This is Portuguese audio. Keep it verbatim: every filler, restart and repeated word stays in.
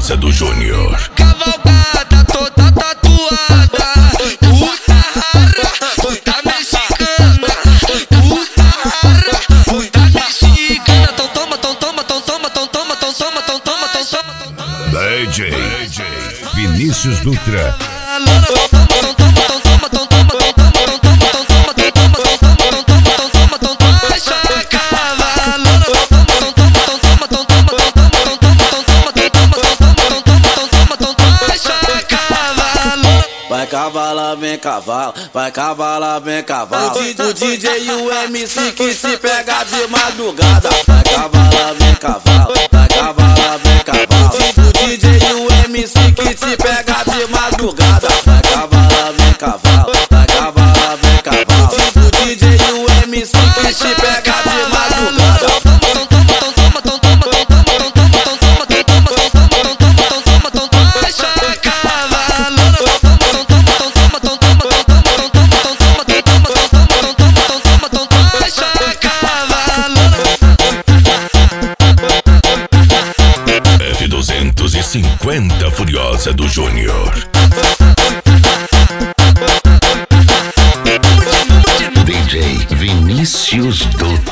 Furiosa do Júnior. Cavalgada toda tatuada, puta rara, puta mexicana, puta rara, puta mexicana. Tão toma, tão toma, tão toma, tão toma, tão toma, tão toma, tão toma, tão toma. D J Vinícius Dutra. Vai cavala, vem cavalo, vai cavala, vem cavalo. O D J e o M C que se pega de madrugada. Vai cavala, vem cavalo, vai cavala, vem cavalo. O D J e o M C que se pega de madrugada. Vai cavala, vem cavalo, vai cavala, vem cavalo. O D J e o M C que se pega de madrugada. F duzentos e cinquenta Furiosa do Júnior. D J Vinícius Dutra.